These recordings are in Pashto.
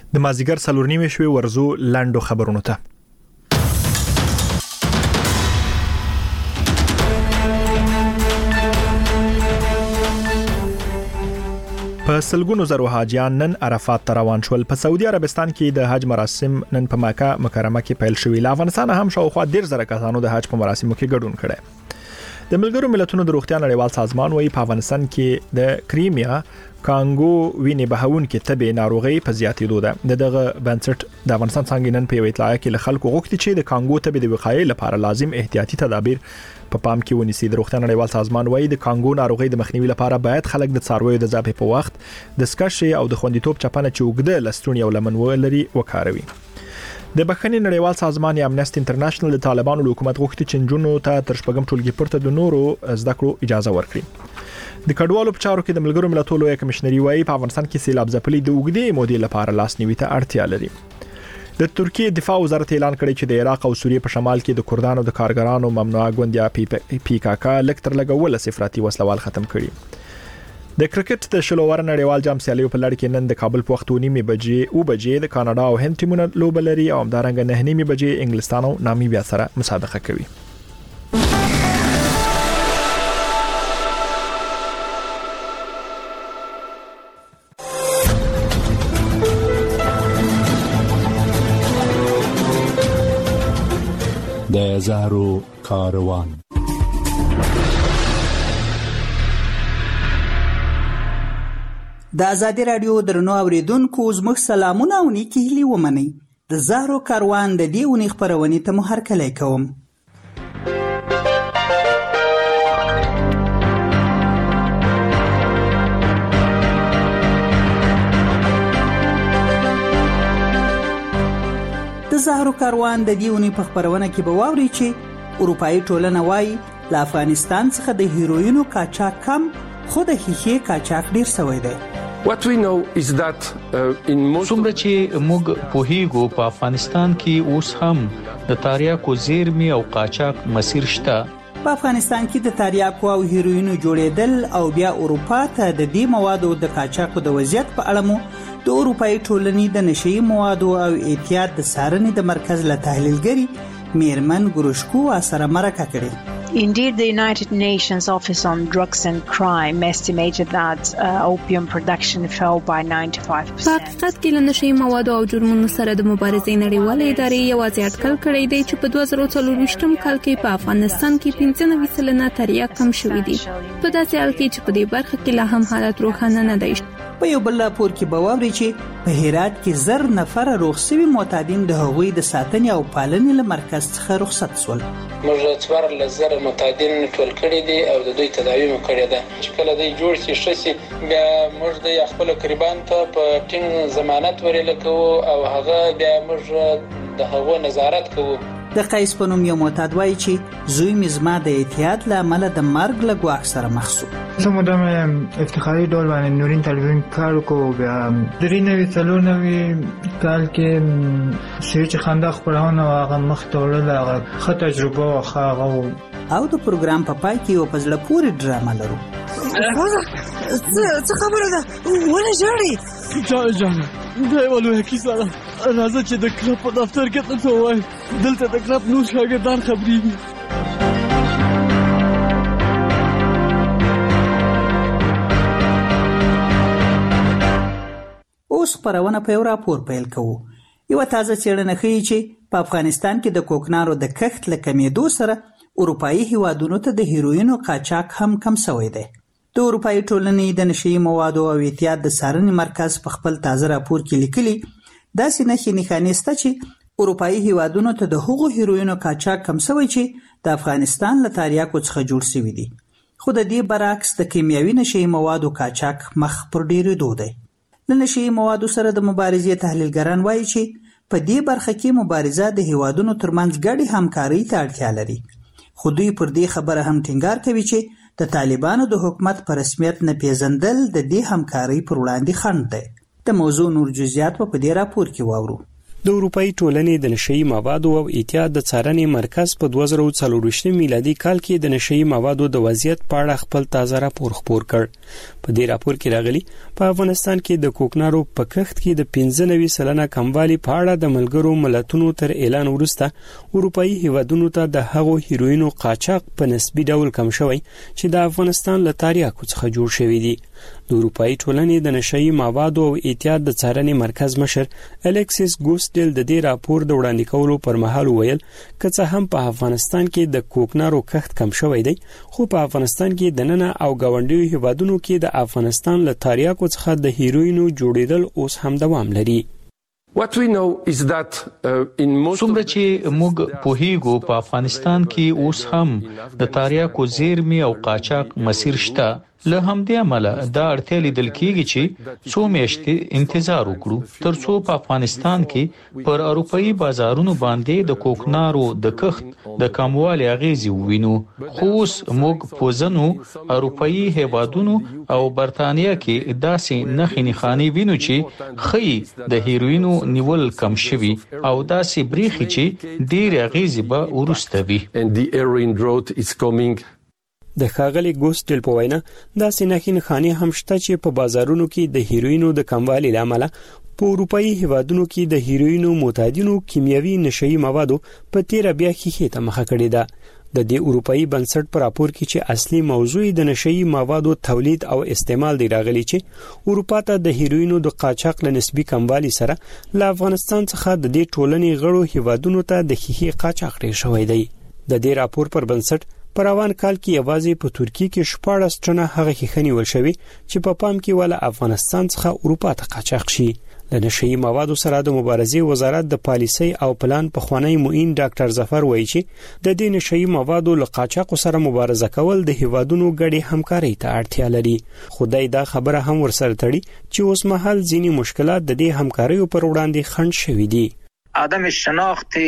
د مازیګر 4:30 شوي ورزو لاندو خبرونو ته. په سلګونو زرو حاجیان نن عرفات ته روان شول. په سعودي عربستان کې د حج مراسم نن په مکه مکرمه کې پیل شوي. له افغانستان هم شاوخوا 10,000 کسانو د حج په مراسمو کې ګډون کړي. د ملګرو ملتونو د روغتیا نړیوال سازمان وايي په افغانستان کې د کریمیا کانګو وینې بهون کې تبې ناروغي په زیاتېدو ده. دغه بنسټ د افغانستان څنګه نن په ویټلای کې له خلکو غوښتي چې د کانګو تبې د وقایې لپاره لازم احتیاطي تدابیر په پام کې ونیسي. د روغتیا نړیوال سازمان وايي د کانګو ناروغي د مخنیوي لپاره باید خلک د څارویو د ذبح په وخت د سکشي او د خوندیتوب چپنه چې وګړه لستونی او لمن ولري وکاروي. د بخښنې نړیوال سازمان یا امنیسټي انټرنیشنل د طالبانو له حکومت غوښتي چې جنونو ته تر شپږم ټولګي پورته د نورو زده کړو اجازه ورکړي. د کډوالو په چارو کې د ملګرو ملتونو لوی کمشنري وايي په افغانستان کې سیلاب ځپلي د وګړي مودې لپاره لاسنیوي ته اړتیا لري. د ترکیه دفاع وزارت اعلان کړی چې د عراق او سوریه په شمال کې د کردانو د کارګرانو ممنوعه ګوندیا PKK لکتر لګول صفراتي وسلوال ختم کړي. د کرکټ د شلوور نړیوال جام سیالیو په لړ کې نن د کابل په وخت 9:30 بجې د کاناډا او هند ټیمونه لوبلري او همدارنګه 9:30 بجې انګلستان او نامیبیا سره مسابقه کوي. د زهرو کاروان. د آزادی رادیو درنو اوریدونکو زموږ سلامونه او نیکی هیلې ومنئ. د زهرو کاروان د دې اونۍ خپرونې ته مو هرکلی کوم. د زهرو کاروان د دې اونۍ په خپرونه کې به واورئ چې اروپایي ټولنه وايي له افغانستان څخه د هیروینو قاچاق کم خو د ښیښې قاچاق ډیر شوی دی. What we know is that in most څومره چې موږ پوهیږو په افغانستان کې اوس هم د تاریاکو زیرمې او قاچاق مسیر شته. په افغانستان کې د تاریاکو او هیروینو جوړېدل او بیا اروپا ته د دې موادو د قاچاقو د وضعیت په اړه مو د اروپایي ټولنې د نشئی موادو او احتیاط د څارنې د مرکز له تحلیلګري میرمن ګروشکو سره مرکه کړې. Indeed, the United Nations Office on Drugs and Crime estimated that opium production fell by 95%. په حقیقت کې له نشئی موادو او جرمونو سره د مبارزې نړیوالې ادارې یوازې اټکل کړی دی چې په 2024 کال کې په افغانستان کې 95% تریاک کم شوي دي. په داسې حال کې چې په دې برخه کې لا هم حالت روښانه نه دی. په یو بل راپور کې به واورئ چې په هرات کې 1000 نفر روغ شوي معتادین د هغوی د ساتنې او پالنې له مرکز څخه رخصت شول. موږ څوار لزر معتادین ټول کړي دي او د دوی تداوی مو کړې ده چې کله دوی جوړ شي شسي بیا موږ د خپل قربان ته په ټینګ ضمانت ورل کوو او هغه بیا موږ د هغو نظارت کوو. د قیس په نوم یو معتاد وایي چې زوی مې زما د احتیاط له امله د مرګ له ګواښ سره مخ شو. زه مدام افتخاري ډول باندې نورین تلویزیون کار وکړو. بیا 3 کال کې چې خندا خپرونه هغه مخ ته وړل هغه ښه تجربه واخه او د پروګرام په پای کې یو په زړه پورې ډرامه لرو. څه خبره ده ولې ژاړې؟ جان دا یو لویه کیسه ده. راځه چې د کلب په دفتر کې ته وایي دلته د کلب نور شاګردان خبرېږي. اوس خپرونه په یو راپور پیل کوو. یو تازه څېړنه ښیي چې په افغانستان کې د کوکنارو د کښت له کمېدو سره اروپایي هیوادونو ته د هیروینو قاچاق هم کم شوی دی. د اروپایي ټولنې د نشئی موادو او احتیاط د څارنې مرکز په خپل تازه راپور کې لیکلي داسې نښې شته چې اروپایي هیوادونو ته د هغو هیروینو قاچاق کم شوی چې د افغانستان له تاریاکو څخه جوړ شوي دي. خو د دې برعکس د کیمیاوي نشئی موادو قاچاق مخ پر ډیرېدو دی. د نشئی موادو سره د مبارزې تحلیلګران وایي چې په دې برخه کې مبارزه د هیوادونو ترمنځ ګډې همکارۍ ته اړتیا لري. خو دوی پر دې خبره هم ټینګار کوي چې د طالبانو د حکومت په رسمیت نه پیژندل د دې همکارۍ پر وړاندې خنډ دی. د موضوع نور جزئیات په دې راپور کې واورو. د اروپאי ټولنې د نشئی موادو او احتیاط د څارنې مرکز په 2024 میلادي کال کې د نشئی موادو د وضعیت په اړه خپل تازه راپور خپور کړ. په دې راپور کې راغلي په افغانستان کې د کوکنارو په کښت کې د 95% کموالی په اړه د ملګرو ملتونو تر اعلان وروسته اروپאי هیوادونو ته د هغو هیروینو قاچاق په نسبی ډول کم شوی چې د افغانستان له تاریاکو څخه جوړ شوی دی. د اروپאי ټولنې د نشئی موادو او احتیاط د څارنې مرکز مشر الکسیس ګوسټل د دې راپور د وړاندې کولو پر مهال ویل که څه هم په افغانستان کې د کوکنارو کښت کم شوی دی خو په افغانستان کې د ننه او ګاونډیو هیوادونو کې د افغانستان له تاریاکو څخه د هیروینو جوړیدل اوس هم دوام لري. څومره چې موږ پوهیږو په افغانستان کې اوس هم د تاریاکو زیرمې او قاچاق مسیر شته. له همدې امله دا اړتیا لیدل کېږي چې څو میاشتې انتظار وکړو ترڅو په افغانستان کې پر اروپאי بازارونو باندې د کوکنارو د کښت د کموالي اغیزې ووینو. خو اوس موږ پوزنو اروپאי هیوادونو او برتانیا کې داسې نښې نښانې وینو چې خې د هیروینو نیول کم شوي او داسې بریخي چې ډېر اغیزې به وروسته وي. د ښاغلي ګوسټل په وینا داسې نښې نښانې هم شته چې په بازارونو کې د هیروینو د کموالي له امله په اروپאי هیوادونو کې د هیروینو معتادینو کیمیاوي نشئی موادو په تیره بیا ښیښې ته مخه کړې ده. د دې اروپאי بنسټ پر راپور کې چې اصلي موضوع د نشئی موادو تولید او استعمال دی راغلی چې اروپا ته د هیروینو د قاچاق له نسبی کموالي سره له افغانستان څخه د دې ټولنې غړو هیوادونو ته د ښیښې قاچاق ډیر شوی دی. د دې راپور پر بنسټ په روان کال کې یوازې په ترکیه کې 14 ټنه هغه ښیښه نیول شوی چې په پام کې ولا افغانستان څخه اروپا ته قاچاق شي. د نشئی موادو سره د مبارزې وزارت د پالیسۍ او پلان پخوانی معین ډاکټر ظفر وایي چې د دې نشئی موادو له قاچاق سره مبارزه کول د هیوادونو ګډې همکاري ته اړتیا لري. خدای دا خبره هم ورسره تړي چې اوس مهال ځینی مشکلات د دې همکاریو پر وړاندې خنډ شوي دي. عدم شناخت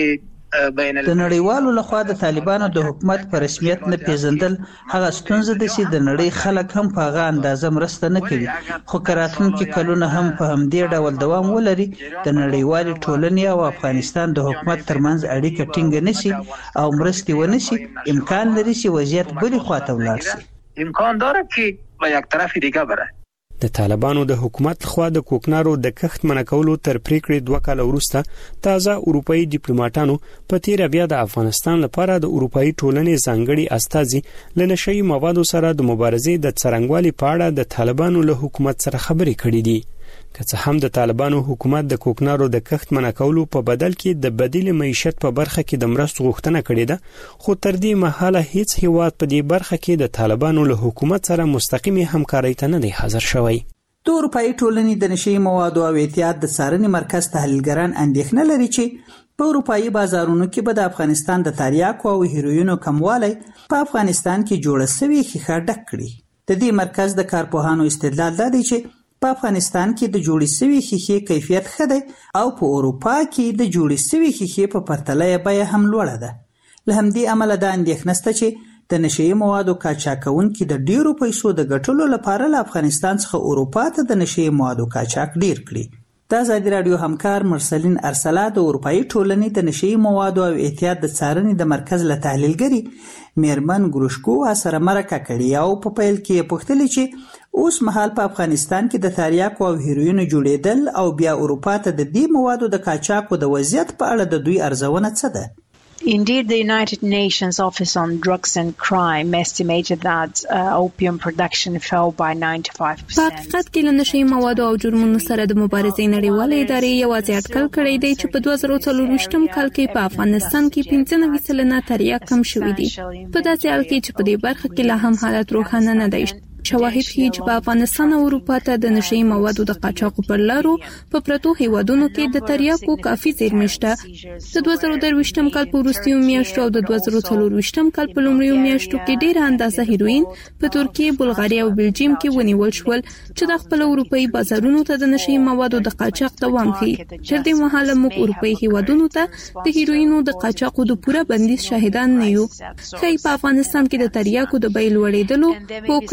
د نړیوالو لخوا د طالبانو د حکومت په رسمیت نه پیژندل هغه ستونزه ده چې د نړۍ خلک هم په هغه اندازه مرسته نه کوي. خو راتلونکي کلونه هم په همدې ډول دوام ولري د نړیوالې ټولنې او افغانستان د حکومت ترمنځ اړیکه ټینګه نشي او مرستې ونشي امکان لري چې وضعیت بلې خواته ولاړ شي. امکان داره که به یک طرف دیگه بره. د طالبانو د حکومت لخوا د کوکنارو د کښت منع کولو تر پریکړې 2 کال وروسته تازه اروپאי ډیپلوماټانو په تیر بیا د افغانستان لپاره د اروپאי ټولنې ځانګړي استازي له نشئی موادو سره د مبارزې د څرنګوالي په اړه د طالبانو له حکومت سره خبرې کړې دي. که څه هم د طالبانو حکومت د کوکنارو د کښت منع کولو په بدل کې د بدیل معیشت په برخه کې د مرستو غوښتنه کړې ده خو تر دې مهاله هیڅ هیواد په دې برخه کې د طالبانو له حکومت سره مستقیمي همکارۍ ته نه دی حاضر شوی. د اروپאי ټولنې د نشئی موادو او احتیاط د څارنې مرکز تحلیلګران اندېښنه لري چې په اروپאי بازارونو کې به د افغانستان د تاریاکو او هیروینو کموالی په افغانستان کې جوړه شوې ښیښه ډک کړي. د دې مرکز د کارپوهانو استدلال دا دی چې په افغانستان کې د جوړې شوې ښیښې کیفیت ښه دی او په اروپا کې د جوړې شوې ښیښې په پرتله یې بیه هم لوړه ده. له همدې امله دا اندېښنه شته چې د نشئی موادو قاچاقونکي د ډیرو پیسو د ګټلو لپاره له افغانستان څخه اروپا ته د نشئی موادو قاچاق ډیر کړي. د ازادي راډیو همکار مرسلین ارسلا د اروپאי ټولنې د نشئی موادو او احتیاط د څارنې د مرکز له تحلیلګري میرمن ګروشکو سره مرکه کړې او په پیل کې پوښتنه چې اوس مهال په افغانستان کې د تاریاکو او هیروینو جوړیدل او بیا اروپا ته د دې موادو د قاچاقو د وضعیت په اړه د دوی ارزونه څه ده؟ Indeed, the United Nations Office on Drugs and Crime estimated that opium production fell by 95%. په حقیقت کې له نشئی موادو او جرمونو سره د مبارزې نړیوالې ادارې یوازې اټکل کړی دی چې په 2024 کال کې په افغانستان کې 95% تریاک کم شوي دي. په داسې حال کې چې په دې برخه کې لا هم حالت روښانه نه دی. شواهد ښیي چې په افغانستان او اروپا ته د نشئی موادو د قاچاقو پر لارو په پرتو هیوادونو کې د تریاکو کافي زیرمې شته. د 2023 کال په وروستیو میاشتو او د 2024 کال په لومړیو میاشتو کې ډېره اندازه هیروین په ترکیه، بلغاریا او بلجیم کې ونیول شول چې د خپل اروپאי بازارونو ته د نشئی موادو د قاچاق دوام ښیي. تر دې مهاله موږ اروپאי هیوادونو ته د هیروینو د قاچاقو د پوره بندیز شاهدان نه یو. ښایي په افغانستان کې د تریاکو د بیې لوړېدلو، په اوکراین کې د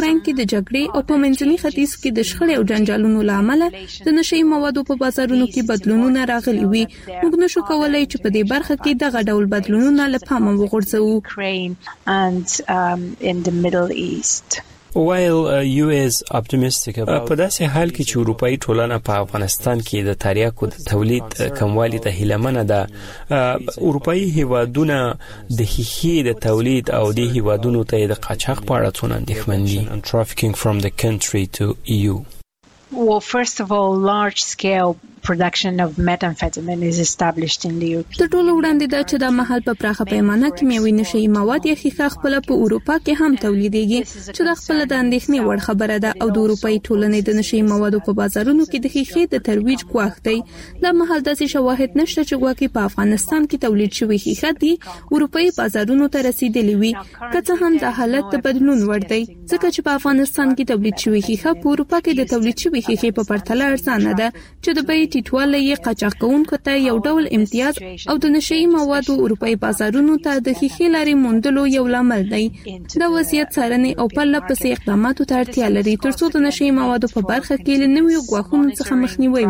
د جګړې او په منځني ختیځ کې د شخړې او جنجالونو لامل د نشي موادو په بازارونو کې بدلونونه راغلي وي. موږ نشو کولای چې په دې برخه کې دغه ډول بدلونونه له پامه وغورځوو. While US optimistic about په داسې حال کې چې اروپאי ټولنه په افغانستان کې د تریاکو د تولید کموالی ته هیلمنه ده، اروپאי هیوادونه د ښیښې د تولید او د هیوادونو ته د قاچاق په اړه څونه اندېښمن دي. Trafficking from the country to EU. Well, first of all, large-scale production of methamphetamine is established in the Europe. د ټولو وړاندې دا چې د محل په پراخه پیمانه کیمیاوي نشي مواد یا ښیښه خپل په اروپا کې هم تولیدېږي، چې د خپل د اندېښنې وړ خبره ده او د اروپאי ټولنې د نشي موادو په بازارونو کې د ښیښې د ترویج ګواښ دی. د محل داسې شواهد نشته چې ګواکې په افغانستان کې تولید شوی ښیښه دی اروپאי بازارونو ته رسیدلی وي، که څه هم دا حالت د بدلون وړ دی ځکه چې په افغانستان کې تولید شوی ښیښه په اروپا کې د تولید شوی ښیښې په پرتله ارزانه ده، چې د بیې ټیټوالی یې قاچاق کوونکو ته یو ډول امتیاز او د نشي موادو اروپאי بازارونو ته د ښیښې لارې موندلو یو لامل دی. دا وضعیت څارنې او پرله پسې اقداماتو ته اړتیا لري ترڅو د نشي موادو په برخه کې له نویو ګواښونو څخه مخنیوی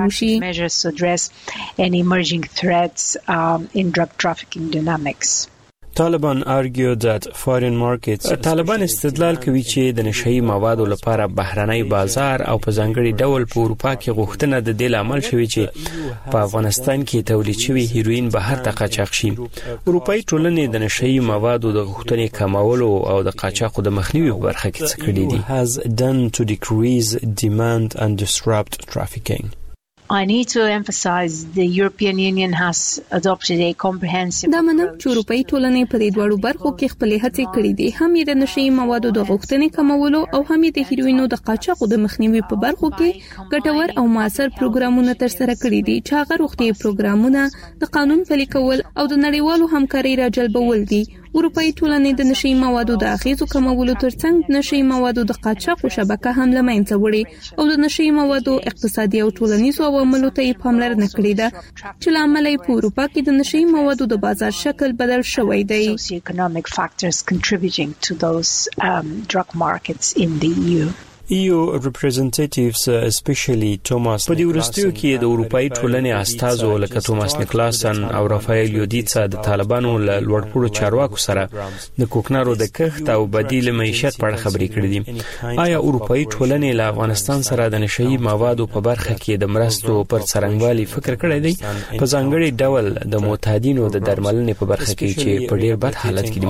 وشي. Taliban argued that foreign markets طالبان استدلال کوي چې د نشئی موادو لپاره بهرنی بازار او په ځانګړي ډول په اروپا کې غوښتنه د دې لامل شوی چې په افغانستان کې تولید شوی هیروین بهر ته قاچاق شي. اروپאי ټولنې د نشئی موادو د غوښتنې کمولو او د قاچاقو د مخنیوي په برخه کې څه کړي دي. has done to decrease demand and disrupt trafficking. I need to emphasize the European Union has adopted a comprehensive. دا منم چې اروپאי ټولنې په دې دوړو برخو کې خپل هڅې کړې دي، هم یې د نشئی موادو د غوښتنې کمولو او هم یې د هیروینو د قاچاقو د مخنیوي په برخو کې ګټور او موثر پروګرامونه تر سره کړي دي، چې هغه روغتي پروګرامونه د قانون پلي کول او د نړیوالو همکارۍ راجلبول دي. اروپאי ټولنې د نشئی موادو د اغیزو کمولو ترڅنګ د نشئی موادو د قاچاقو شبکه هم له منځه وړي او د نشئی موادو اقتصادي او ټولنیزو عواملو ته یې پاملرنه کړې ده، چې له امله یې په اروپا کې د نشئی موادو د بازار شکل بدل شوی دی. Socioeconomic factors contributing to those drug markets in the EU. EU representatives especially Thomas په دې ورستیو کې د اروپאי ټولنې استازو لکه توماس نیکلاسن او رافایل یودیتسا د طالبانو له لوړپوړو چارواکو سره د کوکنارو د کښت او بدیل معیشت په اړه خبرې کړې دي. آیا اروپאי ټولنې له افغانستان سره د نشئی موادو په برخه کې د مرستو پر څرنګوالي فکر کړی دی، په ځانګړي ډول د معتادینو د درملنې په برخه کې چې په ډیر بد حالت کې دي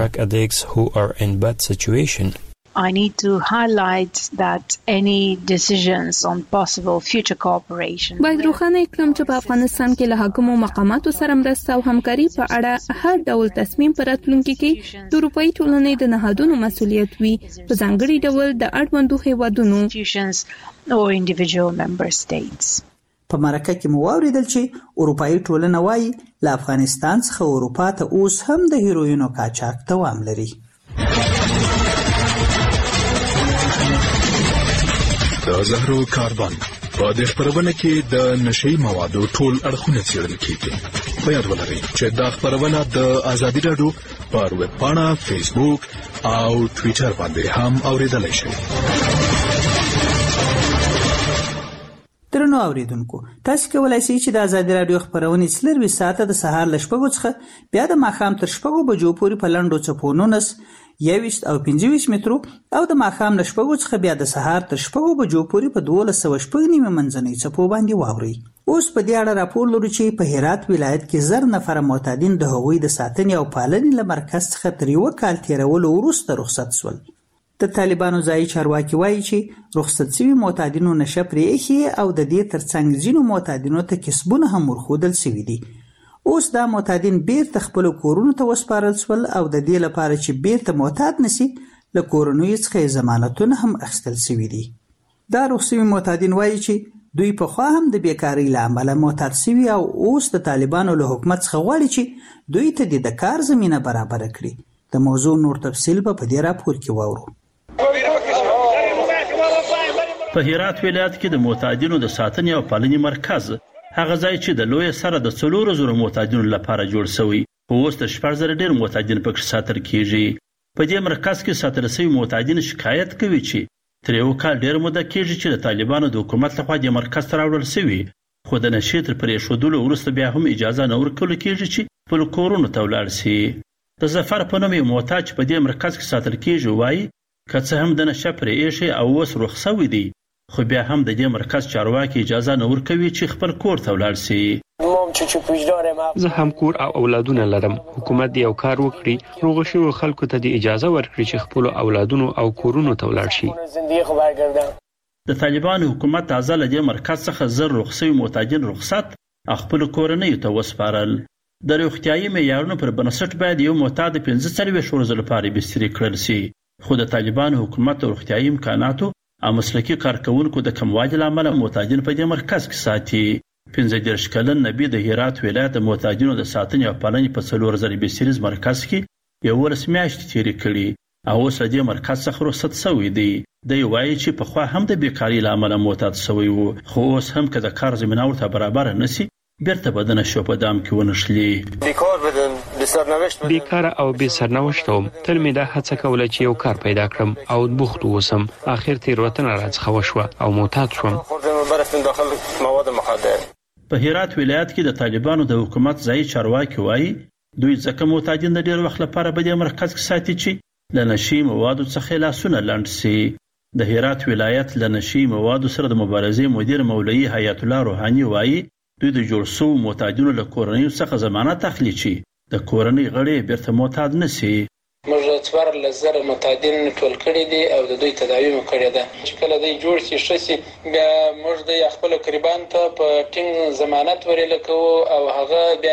متاسفانه؟ I need to highlight that any decisions on possible future cooperation باید روښانه کړم چې په افغانستان کې له حکومو مقاماتو سره مرسته او همکاري په اړه هر ډول تصمیم پر راتلونکي کې د اروپאי ټولنې د نهادونو مسؤلیت وي، په ځانګړي ډول د اړوندو هیوادونو or individual member states. په مرکه کې مو واوریدل چې اروپאי ټولنه وايي له افغانستان څخه اروپا ته اوس هم د هیروینو قاچاق دوام لري. د زهرو کاربن په دې خبرونه کې د نشئی موادو ټول اړخونه څېړل کیږي. په یاد ولرئ چې دا خبرونه د ازادي راډیو پر ویب پاڼه، فیسبوک او ټوئیټر باندې هم اوریدلای شئ. درنو اوریدونکو، تاسو کولای شئ چې د ازادي راډیو خبرونه څلور ساعته د سهار ل 6 څخه بیا د ماښام تر 6 بجو پورې په لنډو څپو 19 21 او 25 مترو او د ماښام ل 6 څخه بیا د سهار تر 6 بجو پورې په 12:15 منځنۍ څپو باندې واوري. اوس په دې اړه راپور لرو چې په هرات ولایت کې 1000 نفر معتادین د هغوی د ساتنې او پالنې له مرکز څخه تر یو کال تیرولو وروسته رخصت شول. د طالبانو ځایي چارواکي وایي چې رخصت شوي معتادینو نشه پرېښي او د دې ترڅنګ ځینو معتادینو ته کسبونه هم ورښودل شوي دي. اوس دا معتادین بیرته خپل کورونو ته وسپارل شول او د دې لپاره چې بیرته معتاد نشي له کورونو څخه ضمانتونه هم اخیستل شوي دي. دا رخصتي معتادین وایي چې دوی په خوا هم د بیکاری له امله معتاد شوي او اوس د طالبانو له حکومت څخه غواړي چې دوی ته د کار زمینه برابر کړي. د موضوع نور تفصیل په دې راپور کې واورو. په هرات ولایت کې د معتادینو د ساتنې او پالنې مرکز هغه ځای چې د لوی سره د 400 معتادینو لپاره جوړ شوی، اوس د 4000 ډیر معتادین پکې ساتل کیږي. په دې مرکز کې ساتل شوی معتادین شکایت کوي چې تر یو کال ډیر موده کېږي چې د طالبانو د حکومت لخوا د مرکز ته راوړل شوی، خو د نشې تر پرېښودلو وروسته بیا هم اجازه نه ورکول کېږي چې خپلو کورونو ته ولاړ شي. د ظفر په نوم یو معتاد چې په دې مرکز کې ساتل کېږي وایي که څه هم د نشه پرې ایښی او اوس روغ شوی دی، خو بیا هم د دې مرکز چارواکي اجازه نه ورکوي چې خپل کور ته ولاړ شي. زه هم کور او اولادونه لرم. حکومت یو کار وکړي، روغ شویو خلکو ته د اجازه ورکړي چې خپل اولادونو او کورونو ته ولاړ شي. د طالبانو حکومت تازه له دې مرکز څخه زر روغ شوي معتادین رخصت خپل کورنیو ته وسپارل. د روغتیايي معیارونو پر بنسټ باید یو معتاد 45 ورځې لپاره بستري کړل شي، خو د طالبانو حکومت روغتیايي امکاناتو او مسلکي کارکونکو د کموالي له امله معتادین په دې مرکز کې ساتي. 15 کلن نبی د هرات ولایت د معتادینو د ساتنې او پالنې په 4000 بستریز مرکز کې 11 میاشتې تیرې کړي او اوس دې مرکز څخه رخصت شوی دی. دی وایي چې پخوا هم د بیکاري له امله معتاد شوی و، خو اوس هم که د کار زمینه ورته برابر نشي بیرته به د نشو په دام کې ونښلي. بیکاره او بې سرنوشته وم. تل مې دا هڅه کوله چې یو کار پیدا کړم او بوخت اوسم. اخر تېروتنه راڅخه وشوه او معتاد شوم. په هرات ولایت کې د طالبانو د حکومت ځایي چارواکي وایي دوی ځکه معتادین د ډېر وخت لپاره په دې مرکز کې ساتي چې له نشي موادو څخه لاسونه لنډ شي. د هرات ولایت له نشي موادو سره د مبارزې مدیر مولوي حیات الله روحاني وایي دوی د جوړ شوو معتادینو له کورنیو څخه ضمانت اخلي چې د کورنۍ غړي بیرته معتاد نشي. موږ 14,000 معتادین ټول کړي دي او د دوی تداوی مو کړې ده چې کله دوی جوړ شي ښه شي بیا موږ د خپل قربان ته په ټینګ ضمانت ورېله کوو او هغه بیا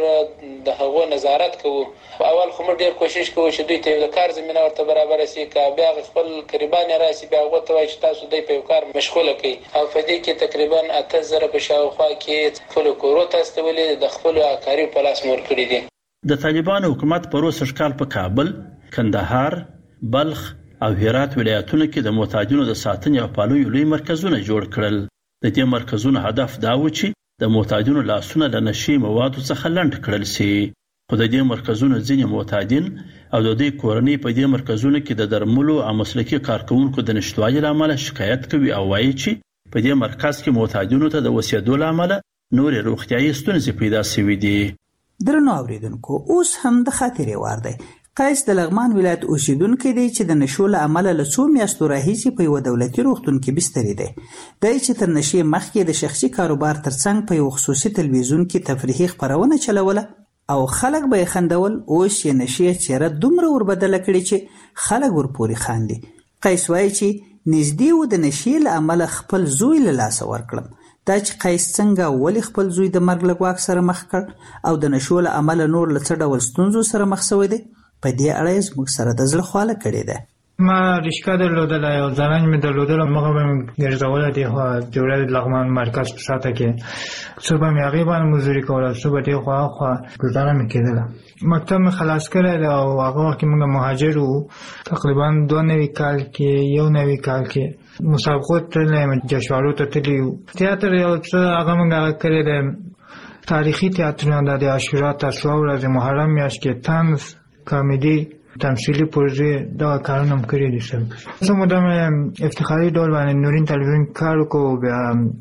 موږ د هغو نظارت کوو. اول خو موږ ډېر کوشش کوو چې دوی ته د کار زمینه ورته برابر شي، که بیا خپل قربان راشي بیا هغه ته وایي چې تاسو دوی په کار مشغوله کړئ. او په دې کې تقریبا 8,000 په شاوخوا کې خپل کورو ته استولې د خپل کاري په لاس مور کړی دي. د طالبانو حکومت په روسر کال په کابل، کندهار، بلخ او هرات ولایتونو کې د معتادینو د ساتنې او پالنې لوی مرکزونه جوړ کړل. د دې مرکزونو هدف دا و چې د معتادینو لاسونه له نشي موادو څخه لنډ کړل شي. خو د دې مرکزونو ځینې معتادین او د دوی کورنۍ په دې مرکزونو کې د درملو او مسلکي کارکونکو د نشتوالي له امله شکایت کوي او وایي چې په دې مرکز کې معتادینو ته د اوسېدو له امله نورې روغتیايي ستونزې پیدا شوي دي. درنو اوریدونکو، اوس هم د خاطرې وار دی. قیس د لغمان ولایت اوسیدونکی دی چې د نشو له امله له څو میاشتو راهیسې په یوه دولتي روغتون کې بستري دی. دی چې تر نشې مخکې د شخصي کاروبار ترڅنګ په یو خصوصي تلویزیون کې تفریحي خپرونه چلوله او خلک به یې خندول. اوس یې نشې څېره دومره وربدله کړې چې خلک ورپورې خاندي. قیس وایي چې نږدې و د نشې له امله خپل زوی له لاسه ورکړم. دا چې قیس څنګه ولې خپل زوی د مرګ له ګواښ سره مخ کړ او د نشو له امله نور له څه ډول ستونزو سره مخ شوی دی، په دې اړه یې زموږ سره د زړه خواله کړې ده. ما رشکه درلودله، یو زرنج مې درلودله، مغه به مې ګرځوله دې خوا جوړه لغمان مرکز په ساته کې. څو به مې هغې باندې مزدوري کوله، څو به دې خوا ګزاره مې کېدله. مکتب مې خلاص کړی دی او هغه وخت کې موږ مهاجر وو. تقریبا 92 کال کې 91 کال کې مسابقو تللی یم، جشنوارو ته تللی یو. تیاتر یو څه هغه موږ هغه کړی دی، تاریخي تیاترونه د عاشورا، تسوا ورځې، محرم میاشت کې طنز، کامیډي، تمثیلي پروژې دغه کارونه هم کړي دي. زه مدام افتخاري ډول باندې نورین تلویزیون کار وکړو. بیا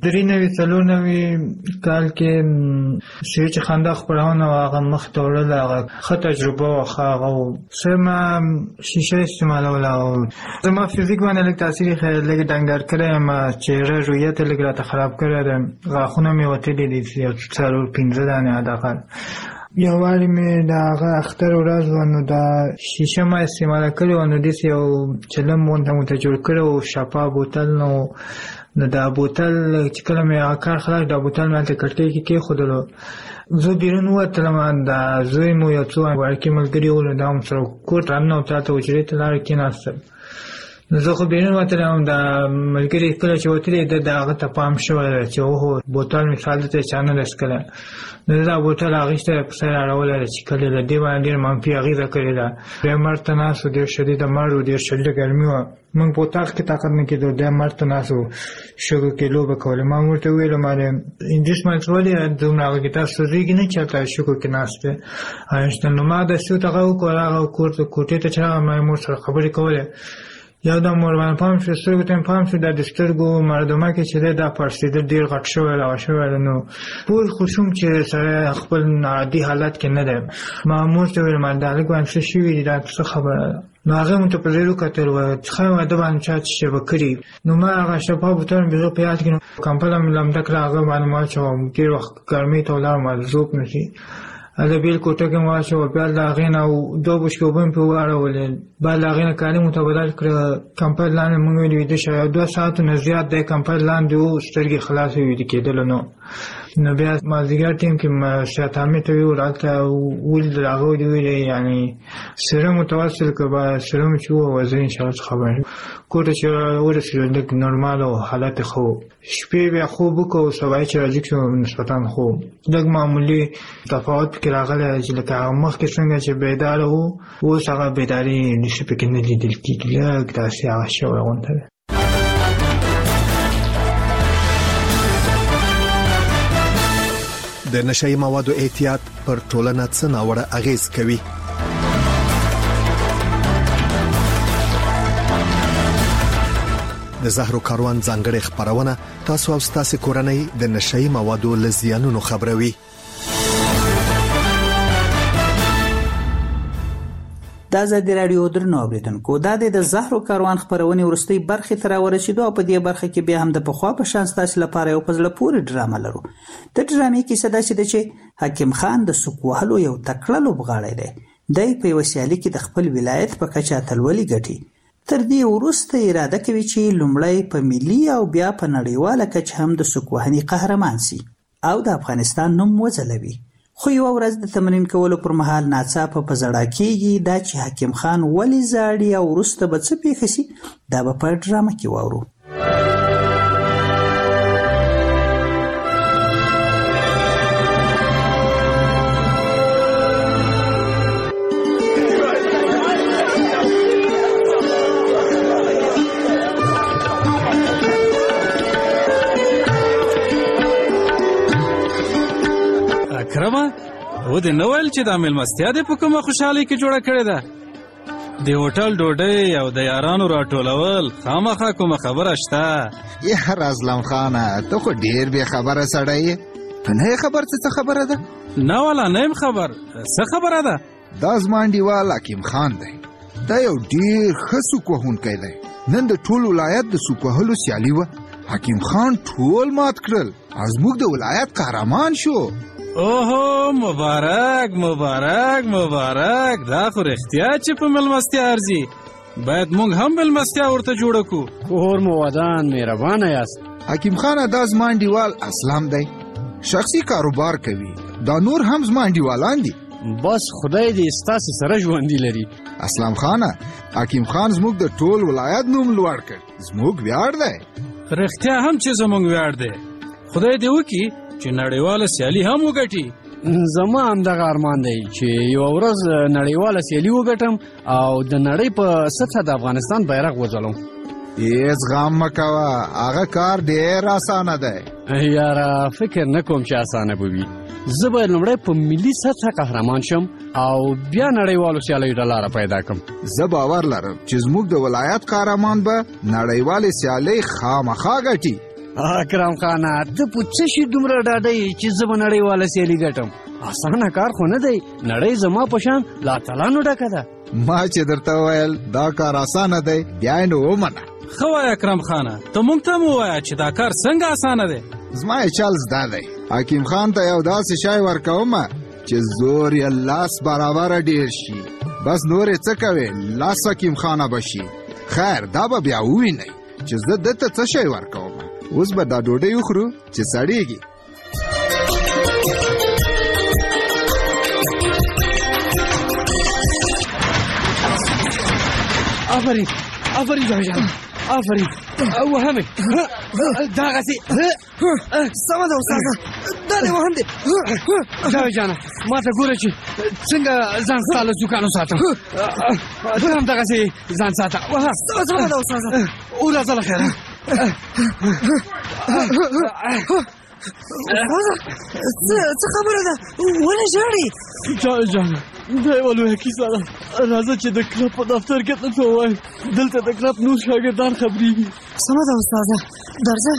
93-94 کال کې چې خندا خپرونه هغه مخ ته وړله، هغه ښه تجربه وه. هغه څه ما شیشه استعمالوله او زما فزیک باندې لږ تاثیر یې لږ ډنګر کړی یم، چهره رویت یې لږ راته خراب کړی دی. غاښونه مې وتلي دي 4-5 دانې حداقل. یو وارې مې د هغه اختر ورځ وه، نو دا شیشه ما استعماله کړې وه، نو داسې یو چلم غونته مو ته جوړ کړی و، شفا بوتل. نو دا بوتل چې کله مې هغه کار خلاص، دا بوتل مې هلته کړکۍ کې کېښودلو. زه بیرون ووتلم، دا زوی مو یو څو وړکي ملګري وو، نو دا هم سره کور ته راننه وتل، هلته حجرې ته لاړه کېناستل. نو زه خو بیرون وتلم، دا ملګري کله چې وتلي ده د هغه ته پام شوی ده چې اوهو بوتل مثال دلته یې چا نه ده څښلی. نو دا بوتل هغېسته یې په سر اړولی ده چې کله له دې باندې ډېر منفي اغېزه کړې ده. دی مرګ ته ناست و، ډېر شدیده مرګ و، ډېر شدیده ګرمي وه. موږ په اطاق کې طاقت نه کېدو، دی مرګ ته ناست و، شګو کې لوبه کولې. ما ورته وویل مالې انجس مې ولې دومره هغه کې تاسو سوځېږي نه چې هلته شګو کې ناست دی. نو ما داسې ورته هغه وکړل، هغه کور ته کوټې ته چې راغلم، ما یې مور سره خبرې کولې یا د مور باندې پام شو سترګو ته پام شو د سترګو مردمه کې چې دا پړسېدل ډېر غټ شوی لا شوی نو پوه خو شوم چې سره خپل عادي حالت کې نه دی ما مور ته ویل ما دا لږ څه شوي دي دا څه خبره نو هغه مونږ ته په زیرو کتل وایي ښه واده باندې چا چې به کړي نو ما هغه شپه بوتل مې په یاد کې کمپله مې لمده کړه هغه باندې ما واچوم ډېر وخت ګرمۍ ته ولاړم زوب نه شي هغه بیل کوټه کې ما واچوه بیا د هغې نه 2 بشکې اوبه مې پرې واړولې بعد د هغې نه کالي مو تبدل کړه کمپل لاندې مونږ ویل ویده شوی 2 ساعتو نه زیات دی کمپل لاندې و سترګې خلاصې ویده کېدلو نو بیا مازدیګر ټیم کې سیات حامد ته ویل هلته ولیدل هغه ویلې یعنې سیرم متوسل که به سیرم چې ووځه انشاءالله څه خبر کور ته چې ورسېدل لږ نورمال او حالت یې ښه و شپې بیا خوب وکړو سبا چې راجګ شو نسبتا خو لږ معمولي تفاوت پکې راغلی چې لکه هغه مخکې څنګه چې بیداره و اوس هغه بیداري نشي پکې نه لیدل کېږي لږ داسې هغه شوی غونته دی د نشئی موادو احتیاط پر ټولنه څه ناوړه اغیز کوي د زهرو کاروان ځانګړې خبرونه تاسو او تاسو کورنۍ د نشئی موادو لزیانونو خبروي د ازادي راډیو درنو اوریدونکو دا د زهرو کاروان خبرونه ورستۍ برخه تر ورسېدو په دې برخه کې بیا هم د پخوا په شان تاسو لپاره یو پزله پوری ډرامه لرو د ډرامې کې صدا شي چې حکیم خان د سکوهلو یو تکړه لوبغاړی دی د په وسیالي کې د خپل ولایت په کچا تلولي ګټي تر دې وروسته اراده کوي چې لومړی په ملي او بیا په نړیواله کچه هم د سکوهني قهرمان شي او د افغانستان نوم وځلوي خو یو ورځ د تمرین کولو پر مهال ناڅاپه په زړه کېږي دا چې حکیم خان ولې زاړي او وروسته به څه پیښ شي دا به په ډرامه کې واورو و دې نو ویل چې دا مېلمستیا دې په کومه خوشحالۍ کې جوړه کړې ده د هوټل ډوډۍ او د یارانو راټولول خامخا کومه خبره شته یار ازلم خانه ته خو ډېر بې خبره سړی یې ته نه یې خبر څه خبره ده نه والا نه یم خبر څه خبره ده دا زما انډیوال حکیم خان دی دا یو ډېر ښه سوک وهونکی دی نن د ټول ولایت د سوک وهلو سیالي وه حکیم خان ټول مات کړل او زموږ د ولایت قهرمان شو اوهو مبارک مبارک مبارک دا خو رښتیا چې په مېلمستیا ارزي باید موږ هم مېلمستیا ورته جوړه کړو کور مو ودان مهربانه یاست حکیم خانه دا زما انډیوال اسلام دی شخصي کاروبار کوي دا نور هم زما انډیوالان دي بس خدای دې ستاسو سره ژوندي لري اسلام خانه حکیم خان زموږ د ټول ولایت نوم لوړ کړ زموږ ویاړ دی رښتیا هم چې زموږ ویاړ دی خدای دې وکړي چې نړیواله سیالي هم وګټي زما همدغه ارمان دی چې یو ورځ نړیواله سیالي وګټم او د نړۍ په سطحه د افغانستان بیرغ وځلم هیڅ غم مه کوه هغه کار ډېر اسانه دی یاره فکر نه کوم چې اسانه به وي زه به لومړی په ملي سطحه قهرمان شم او بیا نړیوالو سیالیو ته لاره پیدا کړم زه باور لرم چې زموږ د ولایت قهرمان به نړیوالې سیالۍ خامخا ګټي اکرم خانه ته په څه شي دومره ډاډه یې چې زه به نړیواله سیالي ګټم اسانه کار خو نه دی نړۍ زما په شان له اتلانو ډکه ده ما چې درته وویل دا کار اسانه دی بیا یې نو ومنه ښه وایه اکرم خانه ته موږ ته هم ووایه چې دا کار څنګه اسانه دی زما یې چل زده دی حکیم خان ته یو داسې شی ورکومه چې زور یې لاس برابره ډېر شي بس نور یې څه کوې لاس حکیم خانه به شي خیر دا به بیا ووینئ چې زه دته څه شی ورکوم اوس به دا ډوډۍ وخورو چې سړیږي آفرین آفرین جاوید جان آفرین وهمه دغسې سمه ده استاده دا دې وهم دی جاوید جانه ما ته ګوره چې څنګه ځان ستا له زکانو ساتم ته هم دغسې ځان ساته وهه سمه ده استاده وراځه له خیره څه خبره ده ولې ژاړې جان دا یوه لویه کیسه ده راځه چې د کلب په دفتر کې درته ووایم دلته د کلب نور شاګردان خبرېږي سمه ده استاده درځه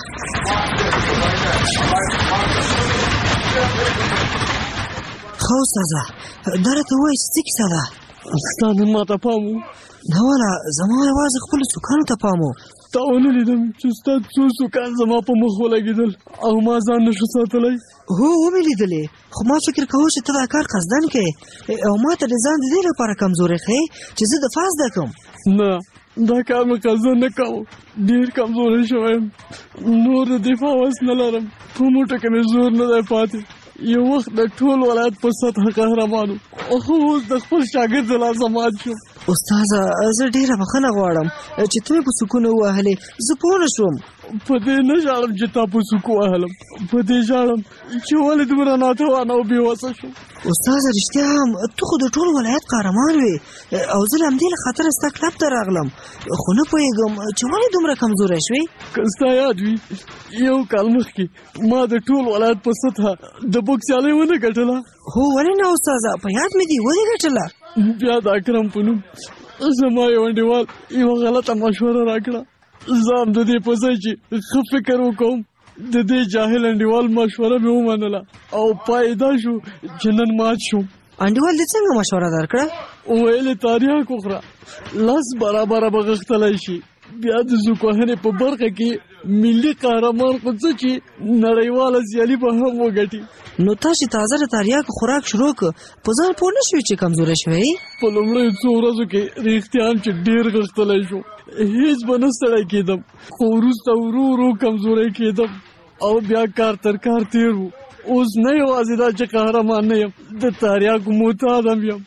ښه استاده دا راته ووایه چې څه کیسه ده ستا نن ماته پام و نه واله زما یوازې خپلو سوکانو ته پام و تا ونه لیدم چې ستا څو سوکان زما په مخ ولګېدل او ما ځان نشو ساتلی هو ومې لیدلې خو ما فکر کوه چې ته دا کار قصدن کوې او ما ته د ځان د دې لپاره کمزوري ښیې چې زه دفاع زده کړم نه دا کار مې قصدن نه کوو ډېر کمزوری شوی یم نور د دفاع وس نه لرم په موټه کې مې زور نه دی پاتې یو وخت د ټول ولایت په سطح قهرمانو خو اوس د خپل شاګرد د لاسه مات شوم استاده زه ډېره بخښنه غواړم چې ته مې په سکون ووهلې زه پوه نه شوم په دې نه ژاړم چې تا په سوکو وهلم په دې ژاړم چې ولې دومره ناتوانه او بېوسه شوم استاده رښتیا هم ته خو د ټول ولایت قهرمان وې او زه له همدې له خاطره ستا کلب ته راغلم خو نه پوهېږم چې ولې دومره کمزوری شوې که ستا یاد وي یو کال مخکې ما د ټول ولایت په سطحه د بوکس سیالۍ ونه ګټله هو ولې نه استاده په یاد مې دي ولې ګټله بیا د اکرم په نوم زما یو انډیوال یوه غلطه مشوره راکړه زه هم د دې په ځای چې ښه فکر وکړم د دې جاهل انډیوال مشوره مې ومنله او پای دا شو چې نن مات شوم انډیوال دې څنګه مشوره درکړه ویل یې تاریخ وخوره لاس برابره به غښتلی شي بیا د زوکوهنې په برخه کې ملي قهرمان خو څه چې نړیواله سیالي به هم وګټي نو تاسې تازه د تریاکو خوراک شروع کړ په ځان پوه نه شوې چې کمزوری شوی په لومړیو څو ورځو کې رښتیا هم چې ډېر غښتلی شو هېڅ به نه ستړی کېدم خو وروسته ورو ورو کمزوری کېدم او بیا کار تر کار تېر و اوس نه یوازې دا چې قهرمان نه یم د تریاکو محتاج هم یم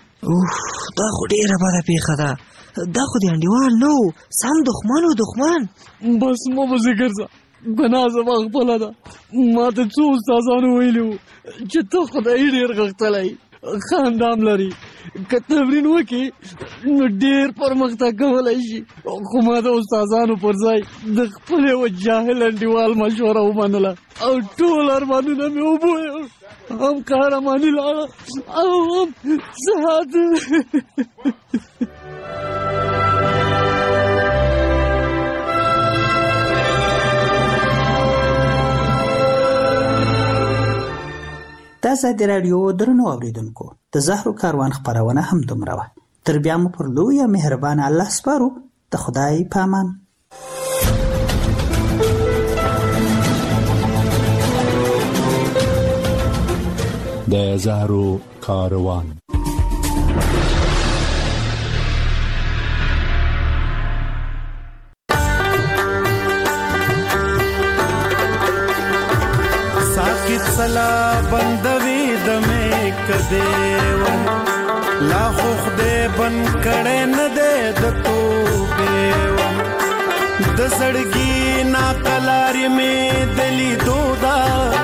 دا خو ډېره بده پیښه ده دا خو د انډیوال نه و سم دښمن و دښمن بس مه پسې ګرځه ګناه زما خپله ده ما ته څو استادانو ویلي وو چې ته خدایي ډېر غښتلی ښه اندام لري که تمرین وکړي نو ډېر پرمختګ کولی شي خو ما د استادانو پر ځای د خپل یوه جاهل انډیوال مشوره ومنله او ټول ارمانونه مې وبویل هم قهرماني لاړه او هم صحت د ازادي راډیو درنو اوریدونکو د زهرو کاروان خپرونه هم دومره وه تر بیا مو پر لویه مهربانه الله سپارو د خدای په امان د زهرو کاروان سلا بندوي د مې کده و لا خو خدای بن کړه نه ده د توبه و د سړګي نا کلاري مې دلی دودا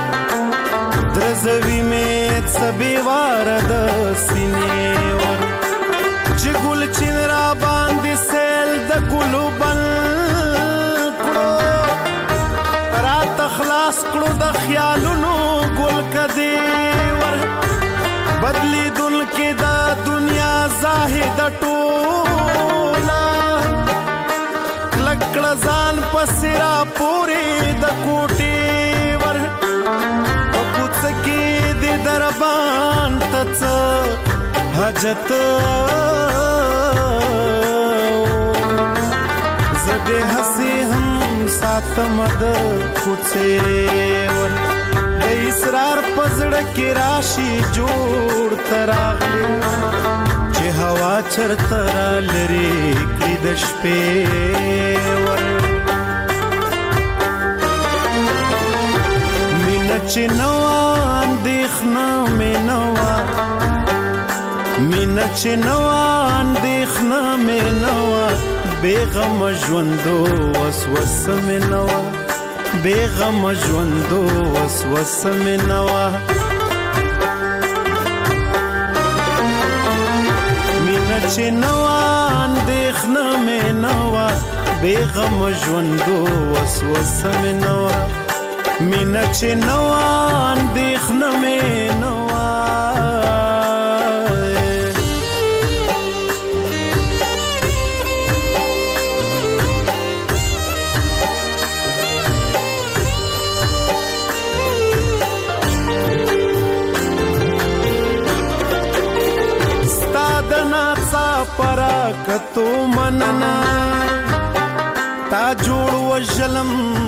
درزوي مې سبي وار د سینې و چې ګل چین را باندې سیل د ګلو بل رات خلاص کړو د خیالونو ګل کدی ور بدلی دل کې دا دنیا زاهد ټولا لکړه ځان پسرا پوری د کوټي ور او پوڅ کې د دربان تڅ حاجت زده حسي هم ساتم د کوڅه ور د اسرار پزړه کې راشي جوړ تراغلي چې هوا چرته را لري کړي د شپې ور مینه چې نو اندېښنه مې نو مینه چې نو اندېښنه مې نو بیغم ژوندو وسوسه مې نو بیغم ژوندو وسوسه مې نو مینه چې نو اندېښنه مې نو بیغم ژوندو وسوسه مې نو مینا چې نوان دیخنه مې پراکتو مننا تا جوړ وجلم